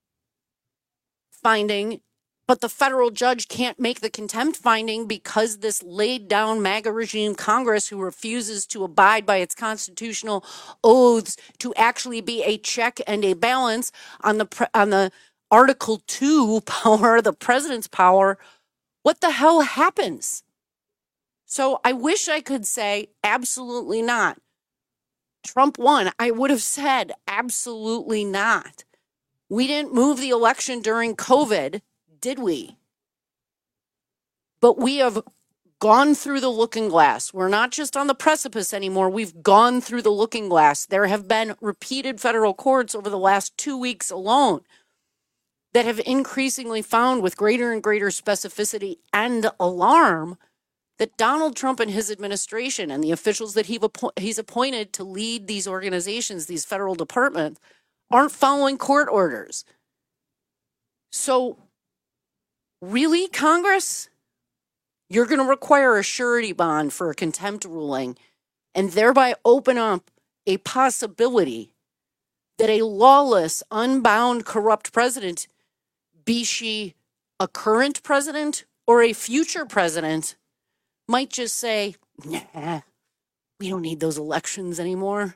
finding, but the federal judge can't make the contempt finding because this laid down MAGA regime Congress, who refuses to abide by its constitutional oaths to actually be a check and a balance on the Article 2 power, the president's power, what the hell happens? So I wish I could say absolutely not. Trump won. I would have said absolutely not. We didn't move the election during COVID, did we? But we have gone through the looking glass. We're not just on the precipice anymore. We've gone through the looking glass. There have been repeated federal courts over the last 2 weeks alone that have increasingly found with greater and greater specificity and alarm that Donald Trump and his administration and the officials that he's appointed to lead these organizations, these federal departments, aren't following court orders. So, really, Congress? You're going to require a surety bond for a contempt ruling and thereby open up a possibility that a lawless, unbound, corrupt president, be she a current president or a future president, might just say, nah, we don't need those elections anymore.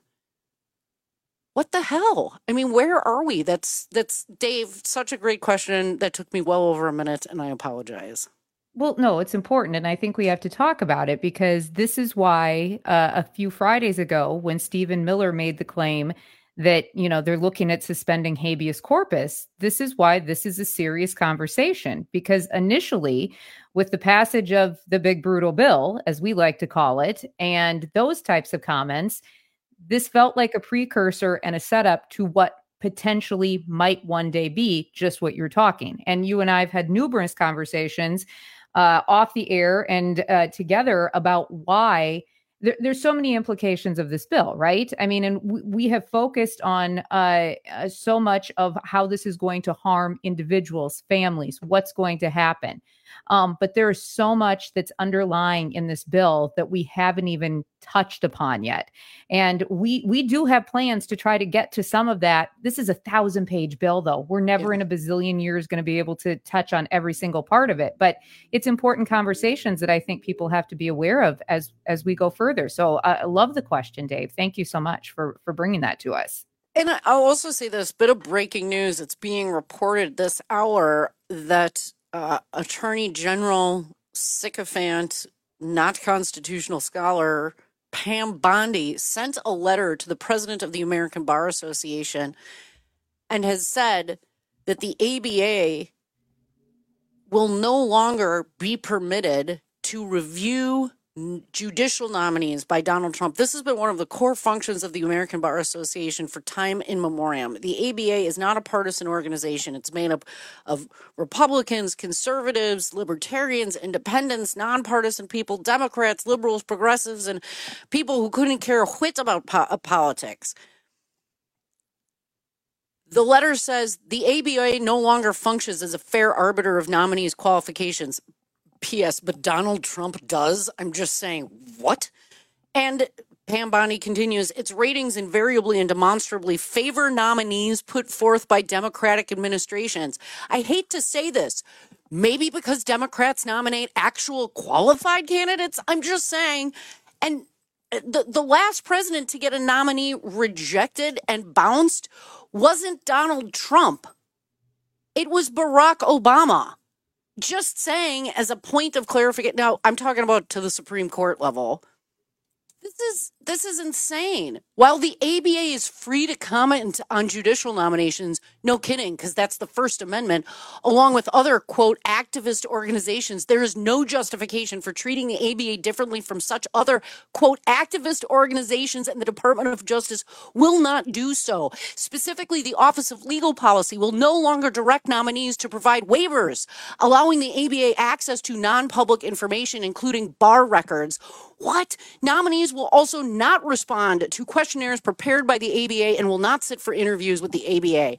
What the hell? I mean, where are we? That's Dave, such a great question that took me well over a minute, and I apologize. Well, no, it's important. And I think we have to talk about it because this is why a few Fridays ago, when Stephen Miller made the claim that, you know, they're looking at suspending habeas corpus, this is why this is a serious conversation. Because initially, with the passage of the big brutal bill, as we like to call it, and those types of comments, this felt like a precursor and a setup to what potentially might one day be just what you're talking. And you and I have had numerous conversations off the air and together about why there's so many implications of this bill, right? I mean, and we have focused on so much of how this is going to harm individuals, families, what's going to happen. But there is so much that's underlying in this bill that we haven't even touched upon yet. And we do have plans to try to get to some of that. This is a 1,000-page bill, though. We're never in a bazillion years going to be able to touch on every single part of it. But it's important conversations that I think people have to be aware of as we go further. So I love the question, Dave. Thank you so much for bringing that to us. And I'll also say this bit of breaking news. It's being reported this hour that Attorney General sycophant, not constitutional scholar, Pam Bondi sent a letter to the president of the American Bar Association and has said that the ABA will no longer be permitted to review judicial nominees by Donald Trump. This has been one of the core functions of the American Bar Association for time in memoriam. The ABA is not a partisan organization. It's made up of Republicans, conservatives, libertarians, independents, nonpartisan people, Democrats, liberals, progressives, and people who couldn't care a whit about politics. The letter says the ABA no longer functions as a fair arbiter of nominees' qualifications. P.S. But Donald Trump does. I'm just saying, what? And Pam Bondi continues, its ratings invariably and demonstrably favor nominees put forth by Democratic administrations. I hate to say this, maybe because Democrats nominate actual qualified candidates. I'm just saying. And the last president to get a nominee rejected and bounced wasn't Donald Trump. It was Barack Obama. Just saying, as a point of clarification. Now, I'm talking about to the Supreme Court level. This is insane. While the ABA is free to comment on judicial nominations, no kidding, because that's the First Amendment, along with other, quote, activist organizations, there is no justification for treating the ABA differently from such other, quote, activist organizations, and the Department of Justice will not do so. Specifically, the Office of Legal Policy will no longer direct nominees to provide waivers, allowing the ABA access to non-public information, including bar records. What? Nominees will also not respond to questionnaires prepared by the ABA and will not sit for interviews with the ABA.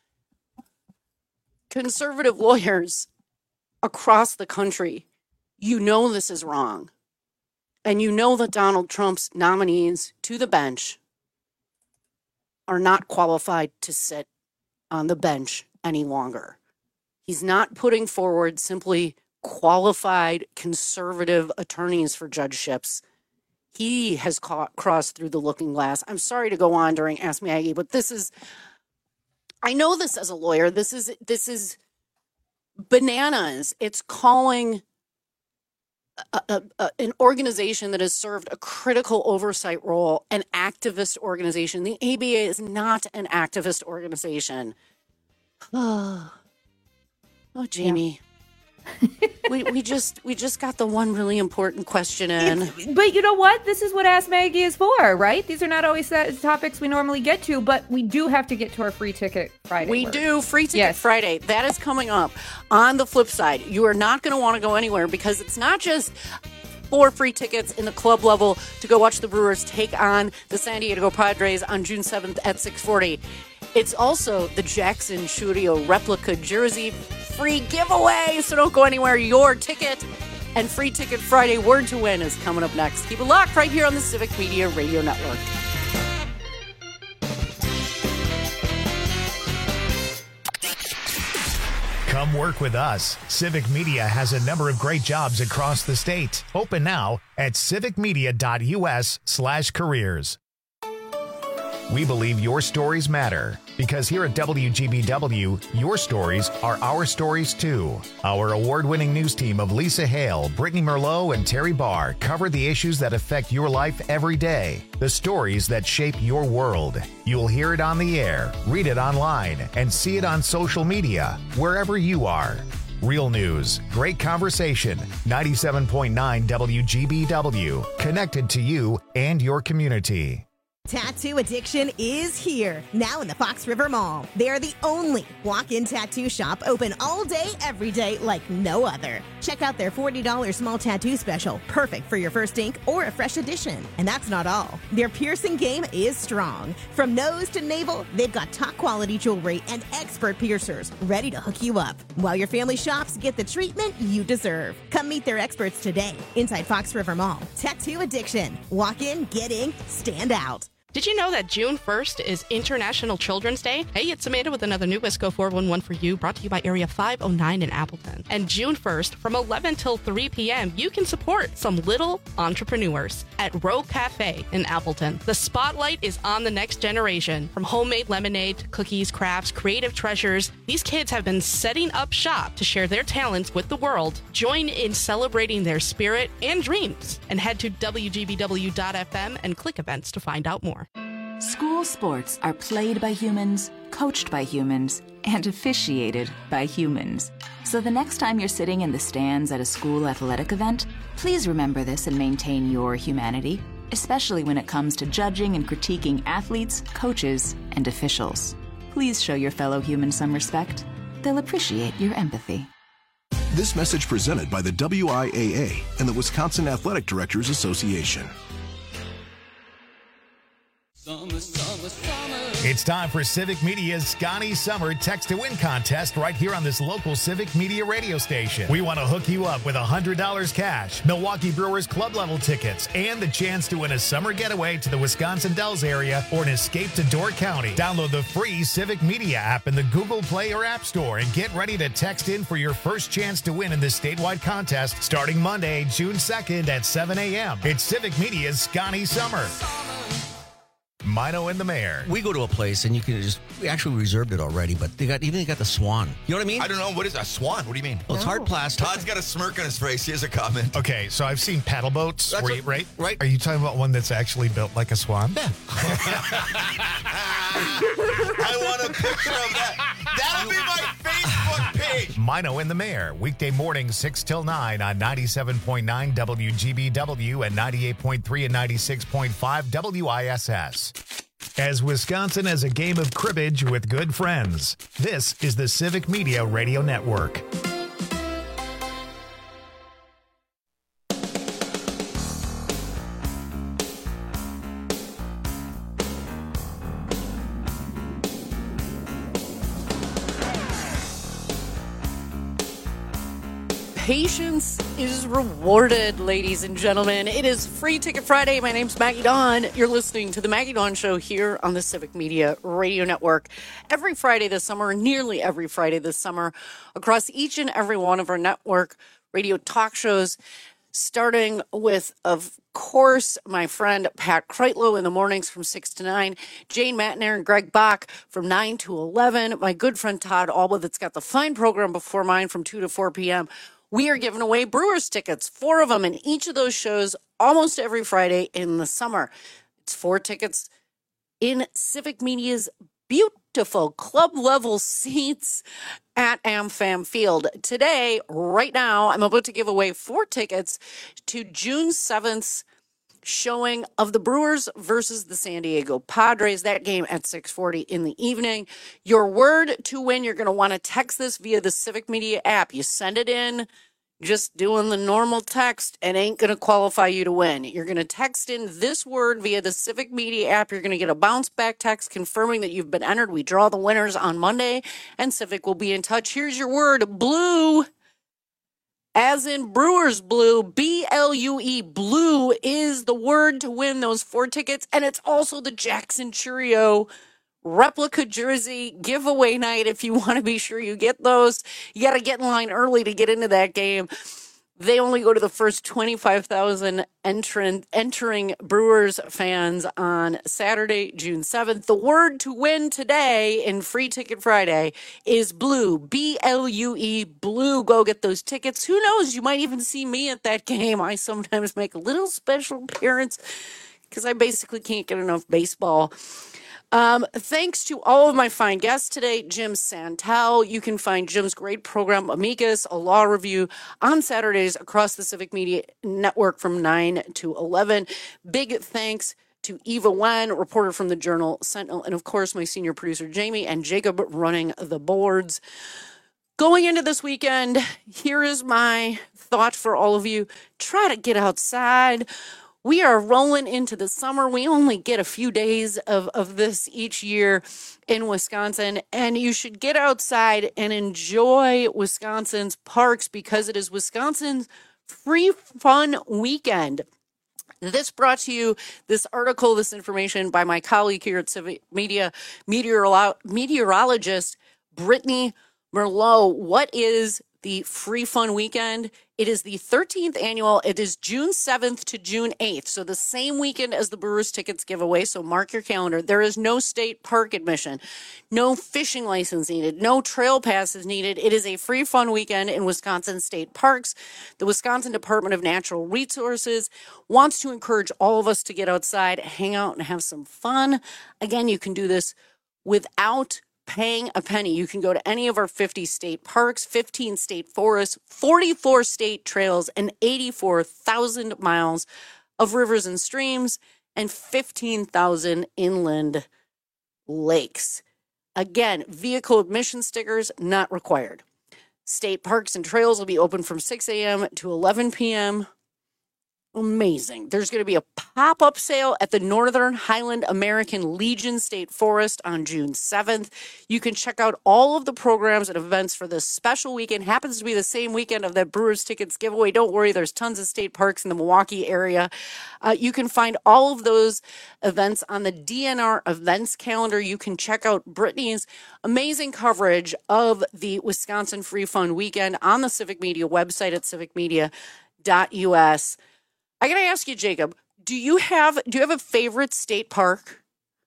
Conservative lawyers across the country, you know this is wrong. And you know that Donald Trump's nominees to the bench are not qualified to sit on the bench any longer. He's not putting forward simply qualified conservative attorneys for judgeships. He has crossed through the looking glass. I'm sorry to go on during Ask Me Aggie, but this is, I know this as a lawyer, this is bananas. It's calling an organization that has served a critical oversight role an activist organization. The ABA is not an activist organization. Oh, Jamie. Yeah. we just got the one really important question in. But you know what? This is what Ask Maggie is for, right? These are not always topics we normally get to, but we do have to get to our Free Ticket Friday. We do. Free Ticket Friday. That is coming up. On the flip side, you are not going to want to go anywhere because it's not just 4 free tickets in the club level to go watch the Brewers take on the San Diego Padres on June 7th at 6:40. It's also the Jackson Chourio replica jersey free giveaway, so don't go anywhere. Your ticket and Free Ticket Friday word to win is coming up next. Keep it locked right here on the Civic Media Radio Network. Come work with us. Civic Media has a number of great jobs across the state. Open now at civicmedia.us/careers. We believe your stories matter because here at WGBW, your stories are our stories too. Our award-winning news team of Lisa Hale, Brittany Merlot, and Terry Barr cover the issues that affect your life every day, the stories that shape your world. You'll hear it on the air, read it online, and see it on social media, wherever you are. Real news, great conversation, 97.9 WGBW, connected to you and your community. Tattoo addiction is here, now in the Fox River Mall. They're the only walk-in tattoo shop open all day, every day, like no other. Check out their $40 small tattoo special, perfect for your first ink or a fresh edition. And that's not all. Their piercing game is strong. From nose to navel, they've got top-quality jewelry and expert piercers ready to hook you up. While your family shops, get the treatment you deserve. Come meet their experts today inside Fox River Mall. Tattoo addiction. Walk in, get inked, stand out. Did you know that June 1st is International Children's Day? Hey, it's Amanda with another new Wisco 411 for you, brought to you by Area 509 in Appleton. And June 1st, from 11 till 3 p.m., you can support some little entrepreneurs at Row Cafe in Appleton. The spotlight is on the next generation. From homemade lemonade to cookies, crafts, creative treasures, these kids have been setting up shop to share their talents with the world. Join in celebrating their spirit and dreams, and head to WGBW.FM and click events to find out more. School sports are played by humans, coached by humans, and officiated by humans. So the next time you're sitting in the stands at a school athletic event, please remember this and maintain your humanity, especially when it comes to judging and critiquing athletes, coaches, and officials. Please show your fellow humans some respect. They'll appreciate your empathy. This message presented by the WIAA and the Wisconsin Athletic Directors Association. It's time for Civic Media's Scotty Summer Text to Win contest right here on this local Civic Media radio station. We want to hook you up with $100 cash, Milwaukee Brewers club level tickets, and the chance to win a summer getaway to the Wisconsin Dells area or an escape to Door County. Download the free Civic Media app in the Google Play or App Store and get ready to text in for your first chance to win in this statewide contest starting Monday, June 2nd at 7 a.m. It's Civic Media's Scotty Summer. Mino and the Mayor. We go to a place and you can we actually reserved it already, but they got the Swan. You know what I mean? I don't know. What is a Swan? What do you mean? Well, it's hard plastic. Todd's got a smirk on his face. He has a comment. Okay, so I've seen paddle boats, Right. Are you talking about one that's actually built like a swan? Yeah. I want a picture of that. That'll be my Facebook page. Mino and the Mayor, weekday mornings 6 till 9 on 97.9 WGBW and 98.3 and 96.5 WISS. As Wisconsin has a game of cribbage with good friends, this is the Civic Media Radio Network. Patience is rewarded, ladies and gentlemen. It is Free Ticket Friday. My name's Maggie Dawn. You're listening to The Maggie Dawn Show here on the Civic Media Radio Network. Every Friday this summer, nearly every Friday this summer, across each and every one of our network radio talk shows, starting with, of course, my friend Pat Kreitlow in the mornings from 6 to 9, Jane Matner and Greg Bach from 9 to 11, my good friend Todd Alba that's got the fine program before mine from 2 to 4 p.m., we are giving away Brewers tickets, 4 of them in each of those shows almost every Friday in the summer. It's 4 tickets in Civic Media's beautiful club-level seats at AmFam Field. Today, right now, I'm about to give away 4 tickets to June 7th's showing of the Brewers versus the San Diego Padres. That game at 6:40 in the evening. Your word to win, you're going to want to text this via the Civic Media app. You send it in, just doing the normal text, and ain't going to qualify you to win. You're going to text in this word via the Civic Media app. You're going to get a bounce back text confirming that you've been entered. We draw the winners on Monday, and Civic will be in touch. Here's your word, blue. As in Brewers Blue, B-L-U-E, blue is the word to win those 4 tickets. And it's also the Jackson Churio replica jersey giveaway night. If you want to be sure you get those, you got to get in line early to get into that game. They only go to the first 25,000 entering Brewers fans on Saturday, June 7th. The word to win today in Free Ticket Friday is blue, B-L-U-E, blue. Go get those tickets. Who knows? You might even see me at that game. I sometimes make a little special appearance because I basically can't get enough baseball. Thanks to all of my fine guests today, Jim Santel. You can find Jim's great program, Amicus, a law review, on Saturdays across the Civic Media Network from 9 to 11. Big thanks to Eva Wen, reporter from the Journal Sentinel, and of course, my senior producer, Jamie, and Jacob running the boards. Going into this weekend, here is my thought for all of you. Try to get outside. We are rolling into the summer. We only get a few days of this each year in Wisconsin, and you should get outside and enjoy Wisconsin's parks because it is Wisconsin's free fun weekend. This brought to you, this article, this information by my colleague here at Civic Media, meteorologist Brittany Merlot. What is the free fun weekend? It is the 13th annual. It is June 7th to June 8th. So the same weekend as the Brewers tickets giveaway. So mark your calendar. There is no state park admission, no fishing license needed, no trail passes needed. It is a free fun weekend in Wisconsin state parks. The Wisconsin Department of Natural Resources wants to encourage all of us to get outside, hang out, and have some fun. Again, you can do this without paying a penny. You can go to any of our 50 state parks, 15 state forests, 44 state trails, and 84,000 miles of rivers and streams, and 15,000 inland lakes. Again, vehicle admission stickers not required. State parks and trails will be open from 6 a.m. to 11 p.m. Amazing. There's going to be a pop-up sale at the Northern Highland American Legion State Forest on June 7th. You can check out all of the programs and events for this special weekend. Happens to be the same weekend of that Brewers tickets giveaway. Don't worry, there's tons of state parks in the Milwaukee area. You can find all of those events on the DNR events calendar. You can check out Brittany's amazing coverage of the Wisconsin Free Fun Weekend on the Civic Media website at civicmedia.us. I gotta ask you, Jacob, do you have a favorite state park?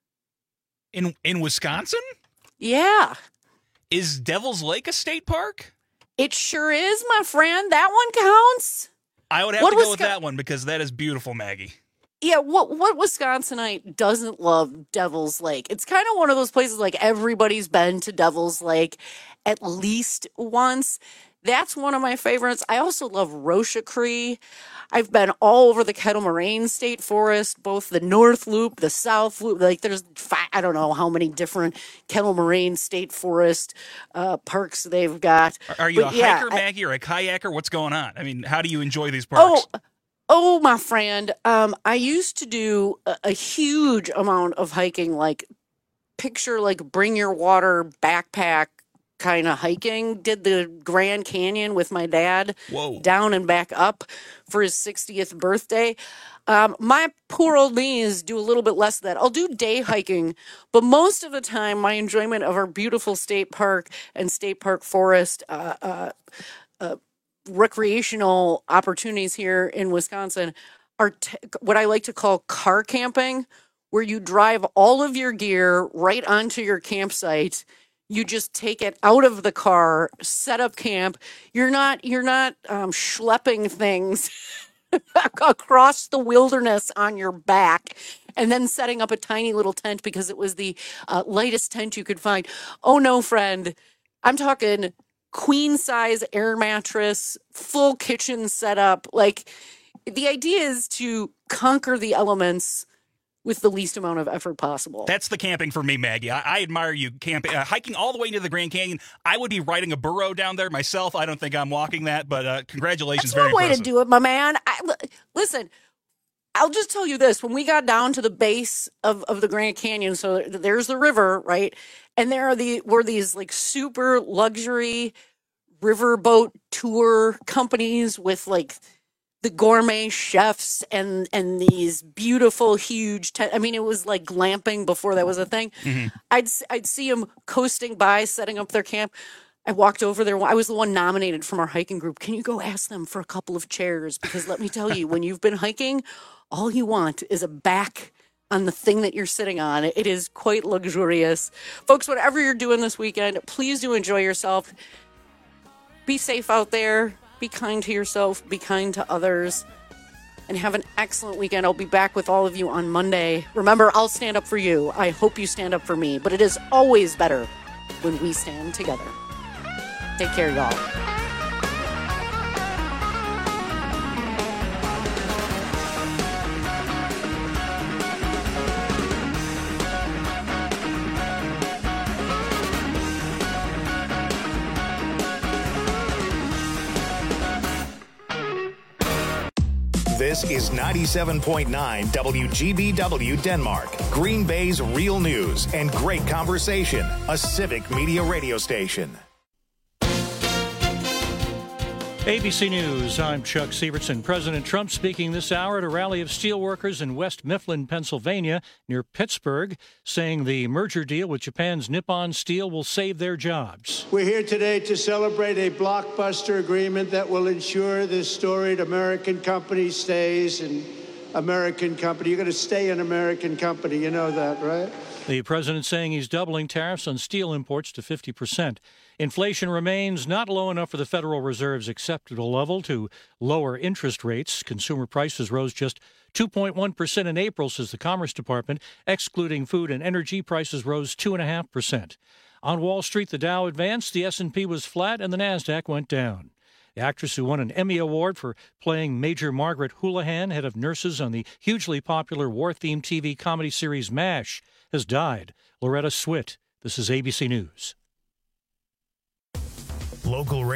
In Wisconsin? Yeah. Is Devil's Lake a state park? It sure is, my friend. That one counts. I would have to go with that one because that is beautiful, Maggie. Yeah, what Wisconsinite doesn't love Devil's Lake? It's kind of one of those places like everybody's been to Devil's Lake at least once. That's one of my favorites. I also love Rocha Cree. I've been all over the Kettle Moraine State Forest, both the North Loop, the South Loop. Like there's, I don't know how many different Kettle Moraine State Forest parks they've got. Are you a hiker, Maggie, or a kayaker? What's going on? I mean, how do you enjoy these parks? Oh, my friend. I used to do a huge amount of hiking, like picture like bring your water backpack kind of hiking. Did the Grand Canyon with my dad. Whoa. Down and back up for his 60th birthday. My poor old knees do a little bit less of that. I'll do day hiking, but most of the time my enjoyment of our beautiful state park and state park forest recreational opportunities here in Wisconsin are what I like to call car camping, where you drive all of your gear right onto your campsite. You just take it out of the car, set up camp. You're not schlepping things across the wilderness on your back and then setting up a tiny little tent because it was the lightest tent you could find. Oh no, friend. I'm talking queen size air mattress, full kitchen setup. Like the idea is to conquer the elements with the least amount of effort possible. That's the camping for me, Maggie. I admire you camping, hiking all the way into the Grand Canyon. I would be riding a burro down there myself. I don't think I'm walking that, but congratulations. That's very one way impressive. to do it, my man. Listen, I'll just tell you this. When we got down to the base of the Grand Canyon, so there's the river, right? And there were these like super luxury riverboat tour companies with like the gourmet chefs and these beautiful, huge I mean, it was like glamping before that was a thing. Mm-hmm. I'd see them coasting by, setting up their camp. I walked over there. I was the one nominated from our hiking group. Can you go ask them for a couple of chairs? Because let me tell you, when you've been hiking, all you want is a back on the thing that you're sitting on. It is quite luxurious. Folks, whatever you're doing this weekend, please do enjoy yourself. Be safe out there. Be kind to yourself. Be kind to others. And have an excellent weekend. I'll be back with all of you on Monday. Remember, I'll stand up for you. I hope you stand up for me. But it is always better when we stand together. Take care, y'all. This is 97.9 WGBW Denmark, Green Bay's real news and great conversation, a civic media radio station. ABC News, I'm Chuck Sievertson. President Trump speaking this hour at a rally of steelworkers in West Mifflin, Pennsylvania, near Pittsburgh, saying the merger deal with Japan's Nippon Steel will save their jobs. We're here today to celebrate a blockbuster agreement that will ensure this storied American company stays an American company. You're going to stay an American company. You know that, right? The president saying he's doubling tariffs on steel imports to 50%. Inflation remains not low enough for the Federal Reserve's acceptable level to lower interest rates. Consumer prices rose just 2.1% in April, says the Commerce Department. Excluding food and energy, prices rose 2.5%. On Wall Street, the Dow advanced, the S&P was flat, and the Nasdaq went down. The actress who won an Emmy Award for playing Major Margaret Houlihan, head of nurses on the hugely popular war-themed TV comedy series MASH, has died. Loretta Swit. This is ABC News. Local